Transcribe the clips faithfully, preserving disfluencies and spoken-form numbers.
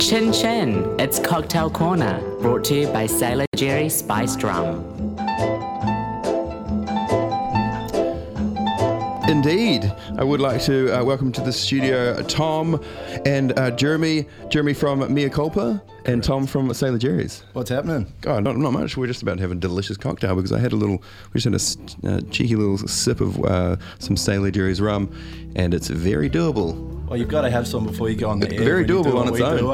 Chin Chin, it's Cocktail Corner, brought to you by Sailor Jerry Spiced Rum. Indeed. I would like to uh, welcome to the studio Tom and uh, Jeremy. Jeremy from Mea Culpa and Tom from Sailor Jerry's. What's happening? God, not, not much. We're just about to have a delicious cocktail because I had a little, we just had a uh, cheeky little sip of uh, some Sailor Jerry's rum, and it's very doable. Well, you've got to have some before you go on the It's air. very when you doable do on what its we own. do,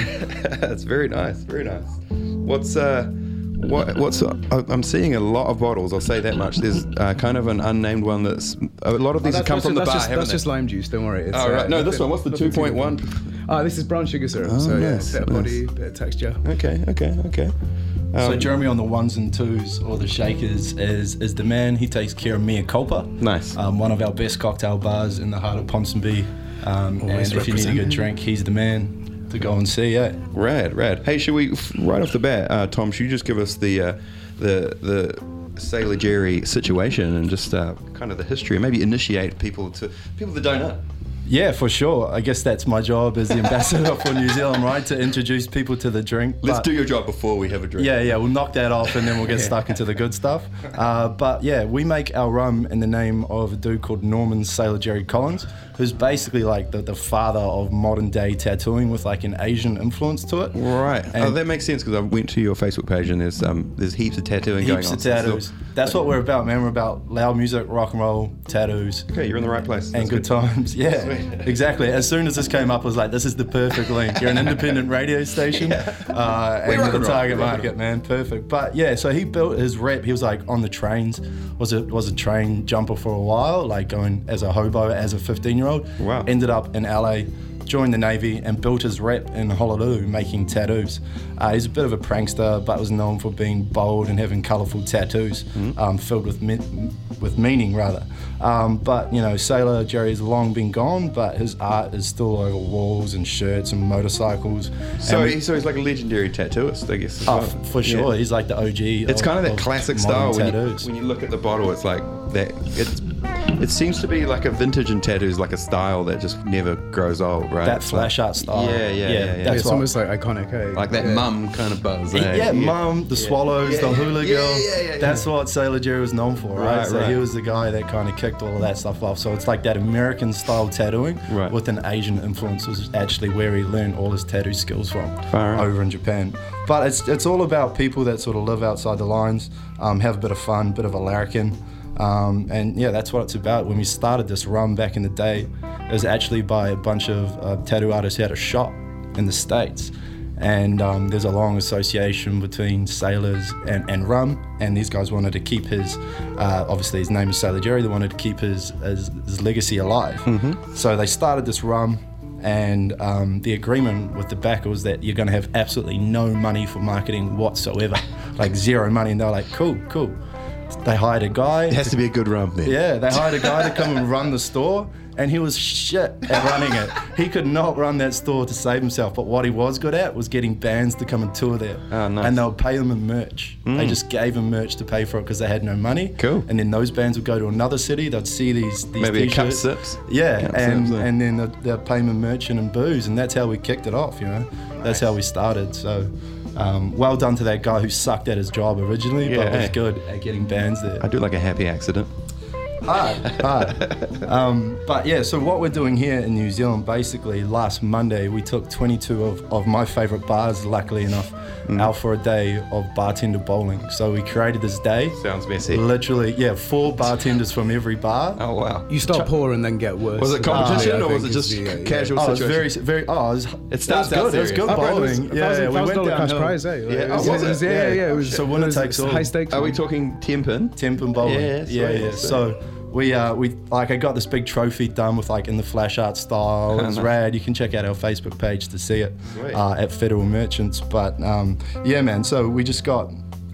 eh? It's very nice, very nice. What's uh, what what's uh, I'm seeing a lot of bottles. I'll say that much. There's uh, kind of an unnamed one that's a lot of these Oh, have come that's from the just, bar. That's, just, haven't that's they? just lime juice. Don't worry. It's, Oh right, uh, no, this nothing- one. What's the nothing two point one? Ah, this is brown sugar syrup. Oh, so nice, yeah, bit of nice. body, bit of texture. Okay, okay, okay. So Um, Jeremy on the ones and twos or the shakers is is the man. He takes care of Mea Culpa. Nice. Um, one of our best cocktail bars in the heart of Ponsonby. Um, and Always if you need a good representing. drink, he's the man to go and see. Yeah. Rad, rad. Hey, should we f- right off the bat, uh, Tom? Should you just give us the uh, the the Sailor Jerry situation and just uh, kind of the history, and maybe initiate people to people that don't know? Yeah, for sure. I guess that's my job as the ambassador for New Zealand, right? To introduce people to the drink. Let's But- do your job before we have a drink. Yeah, yeah, we'll knock that off and then we'll get stuck into the good stuff. Uh, but yeah, we make our rum in the name of a dude called Norman Sailor Jerry Collins, who's basically like the, the father of modern day tattooing with like an Asian influence to it. Right. And oh, that makes sense because I went to your Facebook page and there's um there's heaps of tattooing going heaps on. of So it's tattoos. all- That's what we're about, man. We're about loud music, rock and roll, tattoos. Okay, you're in the right place. And That's good times, yeah, Sweet. exactly. As soon as this came up, I was like, "This is the perfect link." You're an independent radio station, uh, We and rock you're and the roll, target we rock and market, man. Perfect. But yeah, so he built his rep. He was like on the trains, was a was a train jumper for a while, like going as a hobo as a fifteen year old. Wow. Ended up in L A. Joined the Navy and built his rep in Honolulu making tattoos. Uh, he's a bit of a prankster, but was known for being bold and having colourful tattoos Mm-hmm. um, filled with me- with meaning, rather. Um, but you know, Sailor Jerry's long been gone, but his art is still over walls and shirts and motorcycles. So, And- he, so he's like a legendary tattooist, I guess. as oh, well. f- for sure, Yeah. he's like the O G. It's kind of that classic style when you, tattoos. when you look at the bottle. It's like that. It's it seems to be like a vintage in tattoos, like a style that just never grows old, right? that It's flash like, art style. Yeah, yeah, yeah. yeah. That's it's what- almost like iconic, eh? like that yeah. mum kind of buzz. Yeah, eh? Mum, the Swallows, Yeah, the yeah. Hula Yeah, Girl. yeah, yeah, yeah. That's what Sailor Jerry was known for, right? Right, so right. he was the guy that kind of kicked all of that stuff off. So it's like that American style tattooing Right. with an Asian influence was actually where he learned all his tattoo skills from Far out. over in Japan. But it's it's all about people that sort of live outside the lines, um, have a bit of fun, bit of a larrikin. Um, and yeah, that's what it's about. When we started this rum back in the day, it was actually by a bunch of uh, tattoo artists who had a shop in the States. And um, there's a long association between sailors and, and rum, and these guys wanted to keep his, uh, obviously his name is Sailor Jerry, they wanted to keep his, his, his legacy alive. Mm-hmm. So they started this rum, and um, the agreement with the backer was that you're going to have absolutely no money for marketing whatsoever, like zero money. And they're like, cool, cool. They hired a guy. It has to be a good rum then. Yeah, they hired a guy to come and run the store, and he was shit at running it. He could not run that store to save himself, but what he was good at was getting bands to come and tour there. Oh, nice. And they'll pay him in merch. They just gave him merch to pay for it because they had no money. Cool. And then those bands would go to another city, they'd see these, these Maybe a cup t-shirts. sips. Yeah, Cup and, sips, yeah. and then they'll, they'll pay him in merch and in booze, and that's how we kicked it off, you know. That's how we started, so... Um, well done to that guy who sucked at his job originally, Yeah, but was hey. good at getting bands there. I do like a happy accident. Hard, hard. Um, but yeah, so what we're doing here in New Zealand, basically last Monday, we took twenty-two of, of my favourite bars, luckily enough, Mm. out for a day of bartender bowling. So we created this day. Sounds messy. Literally, yeah, four bartenders from every bar. Oh wow. You start poor and then get worse. Was it competition I or was think it is just the, uh, yeah. casual Oh, it was situation? very, very. Oh, it, was, It starts it out was good. It was serious. good Oh, bro, it was bowling. a Yeah, thousand- yeah, we thousand went dollar cash downhill. prize, eh? Like, Yeah, it was- oh, was it was- it? Yeah, yeah, yeah. It was, So it winner was takes all. high stakes. Are we one. talking ten pin? Temp and bowling. Yeah, yeah, sweet, yeah. sweet. So we uh we like I got this big trophy done with like in the flash art style. It was nice. rad. You can check out our Facebook page to see it Sweet. uh, at Federal Merchants. But um, yeah, man. So we just got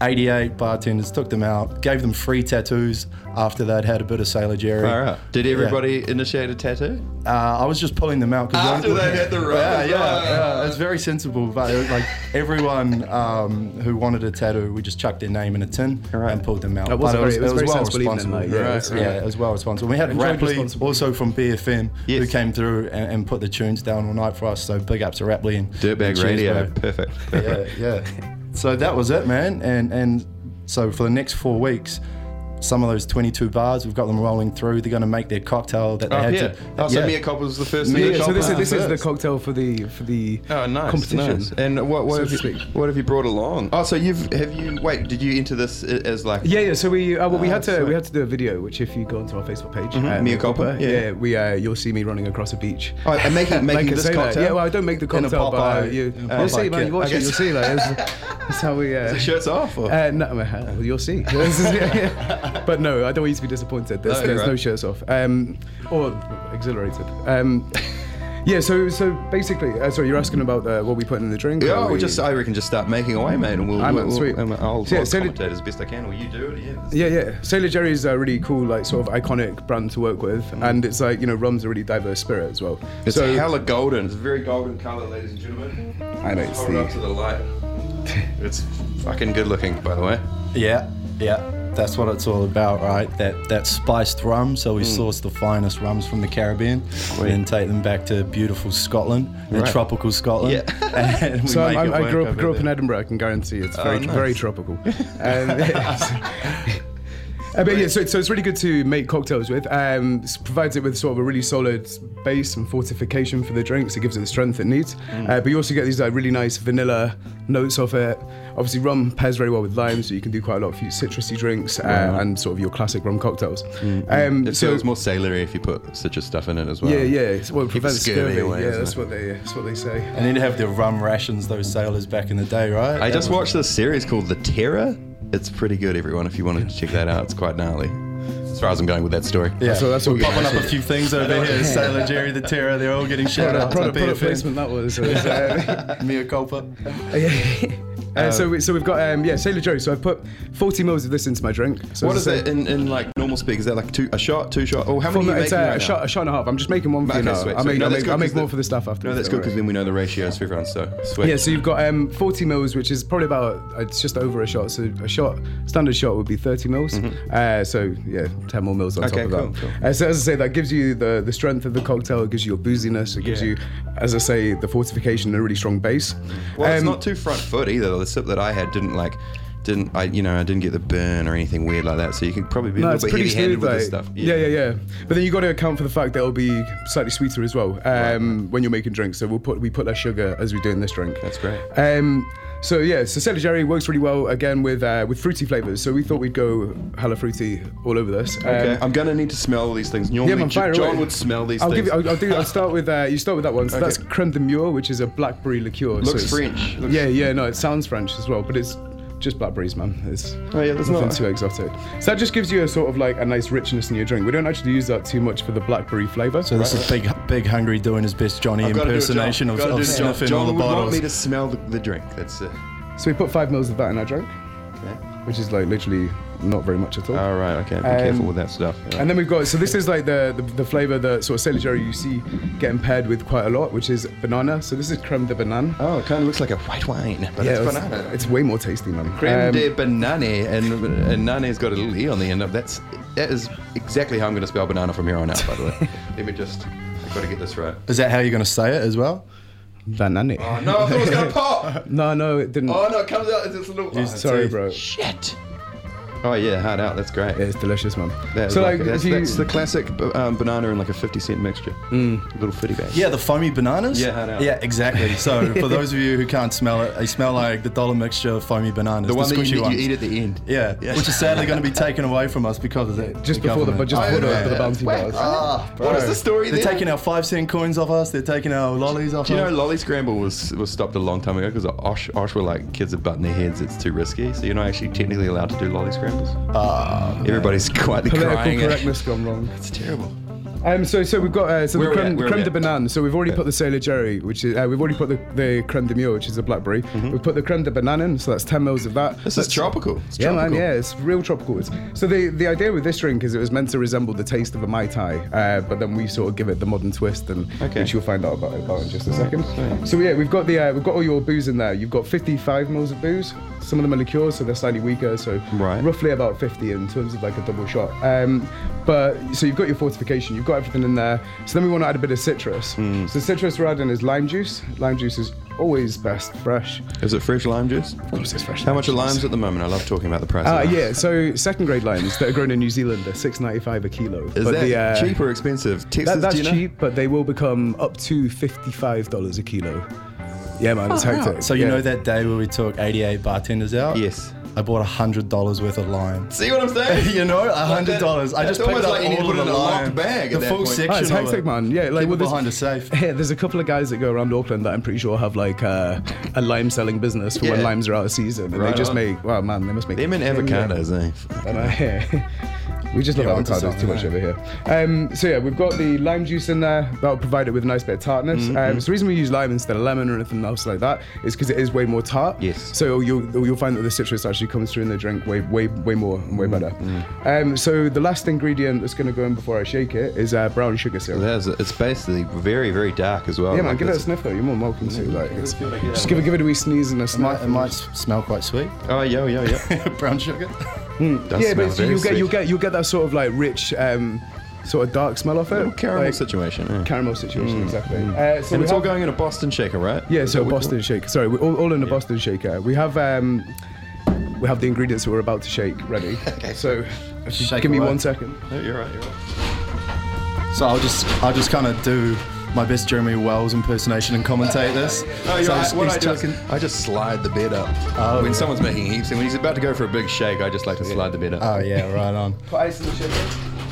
eighty-eight bartenders, took them out, gave them free tattoos after they'd had a bit of Sailor Jerry. All right. Did everybody initiate a tattoo? Uh, I was just pulling them out. 'cause After one- they had the rum Yeah, as yeah, well. yeah. It's very sensible. But it was like everyone um, who wanted a tattoo, we just chucked their name in a tin Right. and pulled them out. That was But a very- it was a very well sensible evening, responsible. like, yeah, yeah, it was- right. yeah, it was well responsible. We had Enjoyed Rapley, responsible. also from B F M, who Yes. came through and, and put the tunes down all night for us. So big ups to Rapley and Dirtbag Cheers, Radio. bro. Perfect. Yeah, Perfect. yeah. So that was it, man. And and so for the next four weeks, some of those twenty-two bars, we've got them rolling through. They're going to make their cocktail that they Oh, had yeah. to. Oh, so yeah. Mia Copper was the first. Yeah, Mia yeah, so Copper this is was this is the first. cocktail for the for the Oh, nice, competition. nice. And what what so have to you, speak. what have you brought along? Oh, so you've have you wait? Did you enter this i- as like? Yeah, yeah. So we uh, well, we Ah, had to sweet. we had to do a video, which if you go onto our Facebook page, uh, Mia Copper, yeah. yeah, we uh, you'll see me running across a beach. Oh, and making making Like a this sailor. cocktail. Yeah, well, I don't make the In a cocktail, but uh, Popeye- you, in a you'll see, Popeye man. kit. You watch I it, you'll guess- see. Like, that's, that's how we. Uh, The shirts off. Or? Uh, no, well, you'll see. But no, I don't want you to be disappointed. There's, No, there's right. no shirts off, um, or exhilarated. Um, yeah. So, so basically, uh, sorry, you're asking about uh, what we put in the drink. Yeah, or we'll we- just I reckon just start making away, mate, and we'll. I'm we'll, sweet. we'll I'll, So, yeah, I'll so commentate as best I can, or you do it. Yeah. Yeah, yeah. Sailor Jerry is a really cool, like, sort of iconic brand to work with, and it's like, you know, rum's a really diverse spirit as well. It's so, hella golden. It's a very golden colour, ladies and gentlemen. I know it's Hold it up to the. the light. It's fucking good looking, by the way. Yeah, yeah. That's what it's all about, right? That that spiced rum. So we source the finest rums from the Caribbean, and then take them back to beautiful Scotland, Right. tropical Scotland. Yeah. And we So make I, it I work grew up over grew up in there. Edinburgh. I can guarantee it's Oh, very nice. very tropical. Um, Uh, but yeah, so, so it's really good to make cocktails with. Um, this provides it with sort of a really solid base and fortification for the drinks. It gives it the strength it needs. Mm. Uh, but you also get these like really nice vanilla notes off it. Obviously, rum pairs very well with lime, so you can do quite a lot of citrusy drinks uh, and sort of your classic rum cocktails. Um, It so feels more sailory if you put citrus stuff in it as well. yeah, yeah, it's, well, it Keep the prevents scurvy scurvy. away, Yeah, isn't that's it? what they that's what they say. And then to have their rum rations, those sailors back in the day, right? I That just was- watched this series called The Terror. It's pretty good, everyone. If you wanted to check that out, it's quite gnarly. As far as I'm going with that story. Yeah, So that's all we're good. popping up a few things over here. Sailor Jerry, the Terror, they're all getting shout Product, out. product, product placement that was. It was, uh, Mia Culpa. Uh, so, we, so we've got um, yeah Sailor Jerry. So I've put forty mils of this into my drink. So What as is I it say- in, in like normal speak? Is that like two a shot, two shot? Oh, how many From, are you it's making uh, right a shot, now? a shot and a half. I'm just making one for you Okay, now. sweet, I'll sweet. make, No, I'll that's make, good I'll 'cause make more the- for the stuff after. No, that's good because then we know the ratios for everyone. So sweet. Yeah, so you've got um, forty mils, which is probably about uh, it's just over a shot. So a shot, standard shot would be thirty mils. Uh, so yeah, ten more mils on Mm-hmm. Okay, top of cool, that. cool. Uh, so as I say, that gives you the the strength of the cocktail. It gives you your booziness. It gives Yeah. you, as I say, the fortification and a really strong base. Well, it's Um, not too front foot either. Though. The sip that I had didn't like, didn't I? You know, I didn't get the burn or anything weird like that. So you can probably be a No, little it's bit pretty heavy-handed smooth. with this Like, stuff. yeah. yeah, yeah, But then you got to account for the fact that it'll be slightly sweeter as well um, when you're making drinks. So we'll put we put less sugar as we do in this drink. That's great. Um, so yeah, so Sailor Jerry works really well again with uh, with fruity flavors. So we thought we'd go hella fruity all over this. Um, Okay, I'm gonna need to smell all these things. Normally, man, fire J- John away. would smell these I'll things. give you. I'll, I'll do. I'll start with. Uh, you start with that one. So Okay. that's creme de mure, which is a blackberry liqueur. so Looks it's- French. Looks- Yeah, yeah. No, it sounds French as well, but it's just blackberries, man. It's Oh, yeah, there's nothing not- too exotic. So that just gives you a sort of like a nice richness in your drink. We don't actually use that too much for the blackberry flavour. So this is Big Big Hungry doing his best Johnny I've gotta do it, John. impersonation of, Gotta of do it, John. sniffing John all the would want bottles. me to smell the, the drink. That's it. So we put five mils of that in our drink, Okay. which is like literally not very much at all. All right. Okay. Be Um, careful with that stuff. All right. And then we've got, so this is like the, the, the flavour that sort of Sailor Jerry you see getting paired with quite a lot, which is banana. So this is creme de banane. Oh, it kind of looks like a white wine, but it's it's, banana. it's way more tasty, man. Creme Um, de banane, and and nane's got a little e on the end of that's that is exactly how I'm going to spell banana from here on out. By the way, let me just I've got to get this right. Is that how you're going to say it as well? Banane. Oh no, I thought it was going to pop. No, no, it didn't. Oh no, it comes out. It's just a little. Oh, Sorry, teeth. bro. shit. Oh yeah, hard out. That's great. It's delicious, man. That is so like, like, that's, if you, that's the classic um, banana in like a fifty cent mixture. Mm. Little fitty bag. Yeah, the foamy bananas? Yeah, I know. Yeah, exactly. So for those of you who can't smell it, they smell like the dollar mixture of foamy bananas. The one that squishy you, you ones. eat at the end. Yeah, Yeah. which is sadly going to be taken away from us because of that. just before the, but just Oh, before the, yeah. the bounty Wait, bars. Ah, bro. What is the story They're there? taking our five cent coins off us. They're taking our lollies off Do you know us. Lolly Scramble was was stopped a long time ago because Osh, Osh were like kids are butting their heads. It's too risky, so you're not actually technically allowed to do Lolly Scrambles. Ah, Everybody's quietly Political crying. correctness gone wrong. It's terrible. Um, so so we've got uh, so Where the we creme, at? Where creme we de at? banane. So we've already Yeah. put the Sailor Jerry, which is uh, we've already put the, the creme de mule, which is a blackberry. Mm-hmm. We've put the creme de banane in, so that's ten mils of that. This That's- is tropical. It's Yeah, tropical. man. Yeah, it's real tropical. It's, so the the idea with this drink is it was meant to resemble the taste of a Mai Tai, uh, but then we sort of give it the modern twist, and Okay. which you'll find out about, about in just a second. So yeah, we've got the uh, we've got all your booze in there. You've got fifty-five mils of booze. Some of them are liqueurs, so they're slightly weaker. So Right. roughly about fifty in terms of like a double shot. Um, but so you've got your fortification, you've got everything in there. So then we want to add a bit of citrus. Mm. So citrus we're adding is lime juice. Lime juice is always best fresh. Is it fresh lime juice? Of course, it's fresh. How much are lime juice. limes at the moment? I love talking about the price. Uh, of limes. yeah, so second grade limes that are grown in New Zealand are six ninety-five a kilo. Is but that the, uh, cheap or expensive? Texas, That, that's do you know? cheap, but they will become up to fifty-five dollars a kilo. Yeah, man, it's hectic. So you Yeah. know that day where we took eighty-eight bartenders out? Yes. I bought one hundred dollars worth of lime. See what I'm saying? You know, one hundred dollars. I That's just picked almost up like you need to all put of it the in a locked lime. bag The at that full point. section Oh, it's of hectic, it. man. Yeah, like Keep well, it there's, behind a safe. yeah, there's a couple of guys that go around Auckland that I'm pretty sure have like uh, a lime selling business for when Yeah. limes are out of season, and Right they just on. make. Wow, man, they must make. Them and avocados, eh? And, uh, yeah. We just love Yeah, onto avocados too something, much eh? over here. Um, so yeah, we've got the lime juice in there. That'll provide it with a nice bit of tartness. Mm-hmm. Um, so the reason we use lime instead of lemon or anything else like that is because it is way more tart. Yes. So you'll you'll find that the citrus actually comes through in the drink way way way more and way better. Mm-hmm. Um, so the last ingredient that's going to go in before I shake it is uh, brown sugar syrup. That's, it's basically very, very dark as well. Yeah, man, Like give it a it's- sniff though. You're more than welcome to. Like, it's, feel like you just have give it, a- give it a wee sneeze and a It sniff. might, it might s- smell quite sweet. Oh, yeah, yeah, yeah. Brown sugar. Does yeah, smell but so very you'll get you'll sweet. get you'll get that sort of like rich, um, sort of dark smell off it. Little caramel like, situation. Yeah. Caramel situation, Mm, exactly. mm. Uh, so and we it's all have- going in a Boston shaker, right? Yeah, Is so that what- Boston shaker. Sorry, we're all, all in a Boston shaker. We have um, we have the ingredients that we're about to shake ready. Okay. So if you Shake give me away. one second. No, you're right, you're right. So I'll just I'll just kind of do my best Jeremy Wells impersonation and commentate this. No, you're so right. he's- What he's I do is chucking- I just slide the bed up. Oh, when yeah. someone's making heaps, and when he's about to go for a big shake, I just like to slide the bed up. Oh yeah, right on. Put ice in the shaker.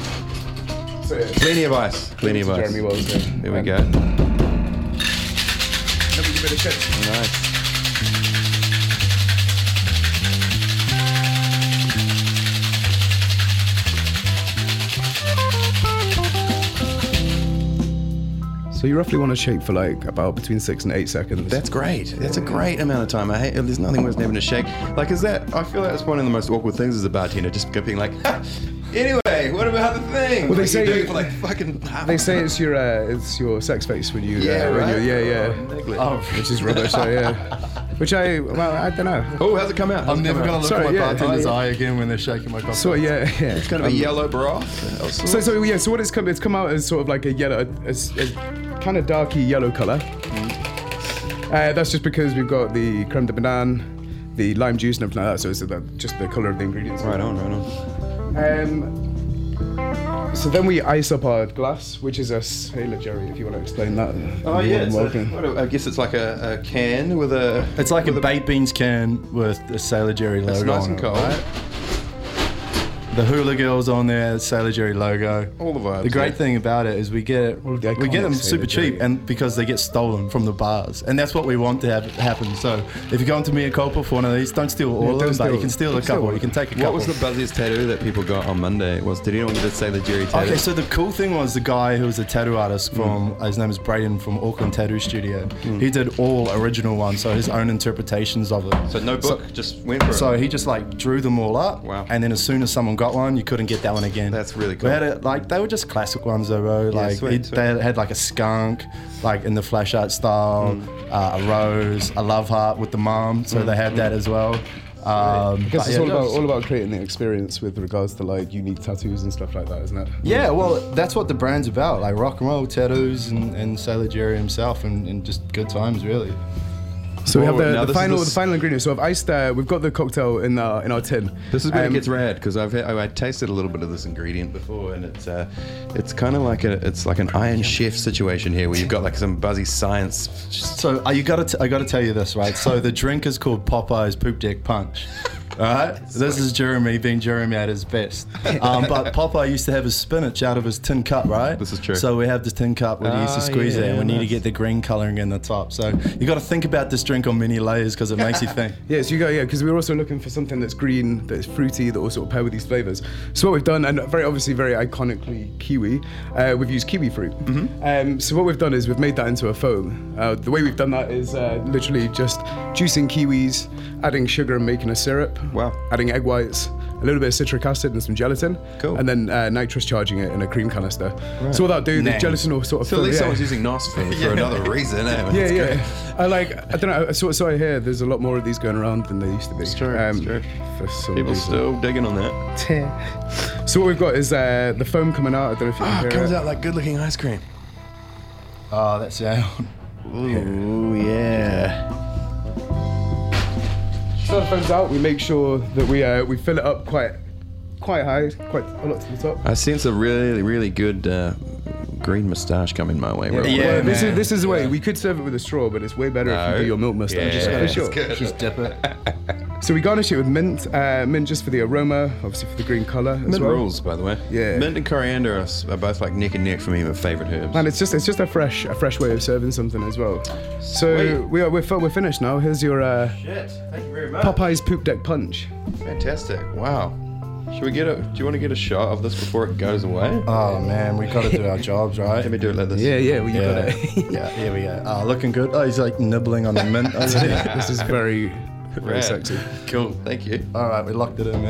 So yeah. Plenty of ice. Plenty of ice. Jeremy Wells there. There we Um, go. Let me give it a shake. Nice. So you roughly want to shake for like about between six and eight seconds. That's great. That's a great amount of time. I hate. There's nothing worse than having to shake. Like, is that? I feel that's one of the most awkward things as a bartender. Just being like, ha, anyway, what about the thing? Well, they Like, say- you do it for like fucking. half They an say hour. it's your uh, it's your sex face when you Yeah, uh, when right. you yeah yeah. Exactly. Oh, Which is rubbish. So yeah. Which I well I don't know. Oh, how's it come out? How's I'm it never come gonna out? look Sorry, at my yeah, bartender's oh, yeah. eye again when they're shaking my cocktail. So yeah yeah. It's kind of a Um, yellow broth. of So, sorts. so yeah, so what it's come, it's come out as sort of like a yellow, a, a kind of darky yellow color. Uh, that's just because we've got the creme de banane, the lime juice and everything like that. So it's the, just the color of the ingredients. Right on, right on. Um, so then we ice up our glass, which is a Sailor Jerry. If you want to explain that. Oh You're yeah, more it's than a, welcome. what do- I guess it's like a, a can with a. It's like a baked beans can with the Sailor Jerry logo It's nice on and it, cold. right? The hula girls on there, Sailor Jerry logo. All the vibes. The great yeah. thing about it is we get it, All of the we get iconic them Sailor super cheap, Jerry. and because they get stolen from the bars, and that's what we want to have happen. So if you go into Mea Culpa for one of these, don't steal all Yeah, of them, don't but you steal. can steal a Don't steal couple. one. You can take a What couple. was the buzziest tattoo that people got on Monday? Was did anyone get a Sailor Jerry tattoo? Okay, so the cool thing was the guy who was a tattoo artist from, Mm. his name is Braden from Auckland Tattoo Studio. He did all original ones, so his own interpretations of it. So no book, just went for So it. he just like drew them all up, Wow. and then as soon as someone got one, you couldn't get that one again. That's really cool. We had it like they were just classic ones though, bro. Like sweet, he, sweet. they had like a skunk, like in the flash art style, Mm. uh, a rose, a love heart with the mom. So they had that as well. Um, I guess but it's yeah, all about just- all about creating the experience with regards to like unique tattoos and stuff like that, isn't it? Yeah, well, that's what the brand's about, like rock and roll, tattoos, and, and Sailor Jerry himself, and, and just good times, really. So we have Oh, now the, the this is final the the s- final ingredient. So I've iced. Uh, we've got the cocktail in our in our tin. This is where Um, it gets rad because I've had, I tasted a little bit of this ingredient before, and it's uh, it's kind of like a it's like an Iron Chef situation here, where you've got like some buzzy science. Just, So uh, you gotta, t- I gotta tell you this, right? So the drink is called Popeye's Poop Deck Punch. All right, this is Jeremy being Jeremy at his best. Um, but Popeye used to have his spinach out of his tin cup, right? This is true. So we have this tin cup where he used to Ah, squeeze yeah, it, and we yeah, need nice. to get the green colouring in the top. So you got to think about this drink on many layers because it makes you think. Yeah, so you go, yeah, because we're also looking for something that's green, that's fruity, that will sort of pair with these flavours. So what we've done, and very obviously very iconically kiwi, uh, we've used kiwi fruit. Mm-hmm. Um, so what we've done is we've made that into a foam. Uh, the way we've done that is uh, literally just juicing kiwis, adding sugar and making a syrup. Wow. Adding egg whites, a little bit of citric acid and some gelatin. Cool. And then uh, nitrous charging it in a cream canister. So what that'll do, the Nice. gelatin will sort of So at fill- least yeah. someone's using N O S for, for another reason, eh? Yeah, That's yeah. great. I like. I don't know. I sort of saw here. There's a lot more of these going around than there used to be. It's true, it's true. For some People reason. still digging on that. So what we've got is uh, the foam coming out. I don't know if you can Ah, hear it comes it. out like good-looking ice cream. Oh, that's yeah. Ooh, yeah. So the foam's out. We make sure that we uh, we fill it up quite quite high, quite a lot to the top. I sense a really, really good uh, green moustache coming my way. real Yeah, quick. Well, this man. is this is the way we could serve it with a straw, but it's way better if No. you do your milk mustache. Yeah, for it's sure. good. Just dip it. So we garnish it with mint, uh, mint just for the aroma, obviously for the green colour as Mint well. rules, by the way. Yeah. Mint and coriander are, s- are both like neck and neck for me, my favourite herbs. And it's just it's just a fresh a fresh way of serving something as well. So Sweet. we are we're, fi- we're finished now. Here's your uh, Shit, thank you very much. Popeye's Poop Deck Punch. Fantastic. Wow. Should we get a? Do you want to get a shot of this before it goes away? Oh man, we got to do our jobs, right? Let me do it like this. Yeah, yeah, well, you Yeah, got it. yeah, here we go. Oh, looking good. Oh, he's like nibbling on the mint over there. This is very, very Rad. sexy. Cool. Thank you. All right, we locked it in,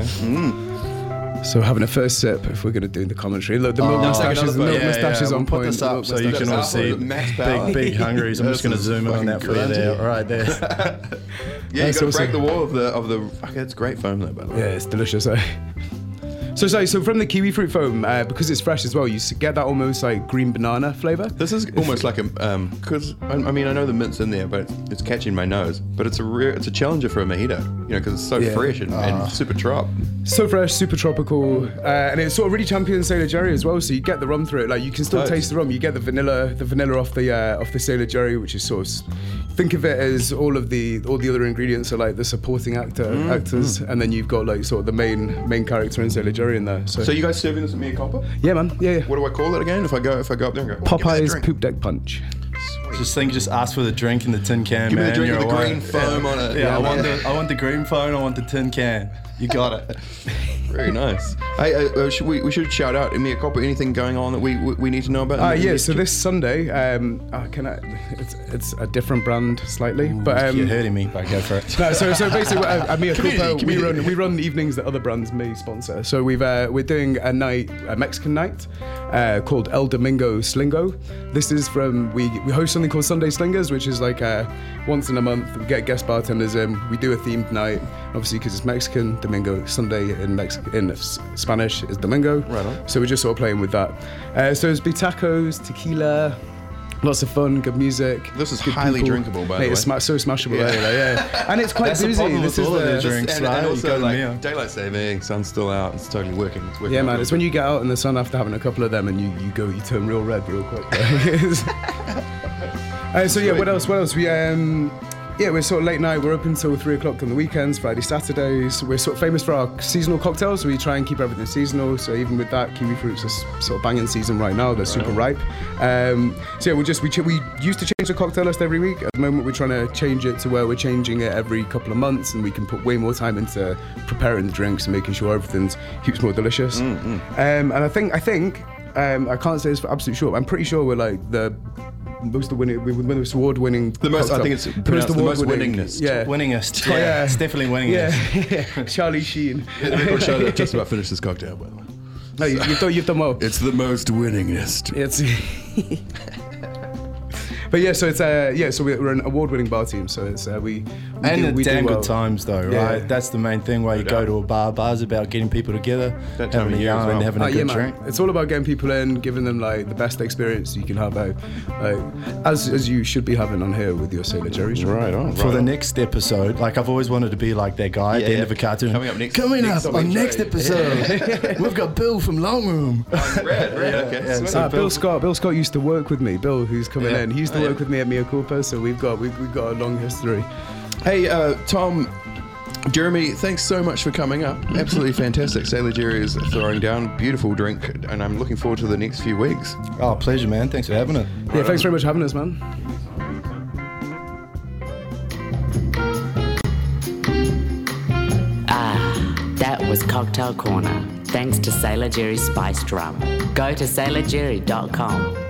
man. So having a first sip, if we're gonna do the commentary, look, the milk Oh, mustache take is the another milk bite. mustache is we'll on put point. this the up milk so you mustache- can all That's see awesome. Max power. big, big hungries. I'm just This gonna is zoom in on that for you fucking there. grungy. All right, there. Yeah, you That's got to awesome. break the wall of the of the. Fuck, it's great foam though, by the way. Yeah, it's delicious. Eh? So, so, so from the kiwi fruit foam, uh, because it's fresh as well, you s- get that almost like green banana flavour. This is almost like a um, because I, I mean I know the mint's in there, but it's, it's catching my nose. But it's a rare, it's a challenger for a mojito, you know, because it's so Yeah. fresh and, and super trop. So fresh, super tropical, uh, and it sort of really champions Sailor Jerry as well. So you get the rum through it. Like you can still Nice. taste the rum. You get the vanilla, the vanilla off the uh, off the Sailor Jerry, which is sort of s- think of it as all of the all the other ingredients are like the supporting actor Mm, actors, and then you've got like sort of the main main character in Sailor Jerry in there. So, So you guys serving this at Mia Copper? yeah, man, yeah, yeah. What do I call it again? If I go if I go up there and go "Oh, give me that Popeye's drink." Poop Deck Punch. Just think, just ask for the drink in the tin can, Give me man. the drink You're with the away. green foam yeah. on it. Yeah, Yeah, I want man. the I want the green foam. I want the tin can. You got it. Very nice. Hey, uh, uh, should we we should shout out Mia Copper. Anything going on that we we, we need to know about? Uh, in the- yeah, so this Sunday, um, uh, can I, it's, it's a different brand slightly, but um, You're hurting me, but go for it. No, so so basically, at, at Mia Community, Cooper, we community. run we run evenings that other brands may sponsor. So we've uh, we're doing a night, a Mexican night, uh, called El Domingo Slingo. This is from we we host something called Sunday Slingers, which is like uh, once in a month we get guest bartenders in. We do a themed night, obviously because it's Mexican. Domingo Sunday in Mexican in S- Spanish is Domingo. Right on. So we're just sort of playing with that. Uh, so it's be tacos, tequila. Lots of fun, good music. This is good highly people. drinkable, by the Mate, way. It's sma- so smashable, Yeah. yeah. yeah. And it's quite That's the boozy. problem This with is all of the the drinks, and, right? and You also got like Mia. daylight saving, sun's still out, it's totally working. It's working Yeah, out man. real It's when good. you get out in the sun after having a couple of them, and you, you go, you turn real red real quick. uh, so yeah, what else? What else? We um, yeah, we're sort of late night. We're open till three o'clock on the weekends, Friday, Saturdays. We're sort of famous for our seasonal cocktails. So we try and keep everything seasonal. So even with that, kiwi fruits are s- sort of banging season right now. They're super ripe. Um, so yeah, we just we ch- we used to change the cocktail list every week. At the moment, we're trying to change it to where we're changing it every couple of months, and we can put way more time into preparing the drinks and making sure everything's heaps more delicious. Um, and I think I think um, I can't say this for absolute sure. But I'm pretty sure we're like the most winning, we win this award-winning. The most- I cocktail. think it's pronounced the most award-winning- winningest. Yeah, Winningest. Oh, Yeah, yeah. it's definitely winningest. yeah, yeah. Charlie Sheen. The record show that just about finished this cocktail, by the way. No, you, you've done you've done well. It's the most winningest. It's. But yeah, so it's uh yeah, so we're, we're an award-winning bar team. So it's uh, we, we And do, the we damn do well. good times, though, Yeah. right? That's the main thing. Where you go doubt. to a bar. Bar's about getting people together, That time having of a year as yarn, well. having a Uh, good yeah, man. drink. It's all about getting people in, giving them like the best experience you can have out, like, as as you should be having on here with your Sailor Jerry's. Right on. For right the on. next episode, like I've always wanted to be like that guy at Yeah, the end yeah. of a cartoon. Coming up next- Coming next up on on the next train. episode, we've got Bill from Long Room. Red, red, okay. yeah, sweet. so Uh, Bill Scott. Bill Scott used to work with me. Bill, who's coming Yeah. in, he used to Oh, work yeah. with me at Mia Cooper. So we've got we've, we've got a long history. Hey, uh, Tom, Jeremy, thanks so much for coming up. Absolutely fantastic. Sailor Jerry is throwing down beautiful drink, and I'm looking forward to the next few weeks. Oh, pleasure, man. Thanks for having it. Yeah, right thanks on. very much for having us, man. That was Cocktail Corner, thanks to Sailor Jerry Spiced Rum. Go to sailor jerry dot com.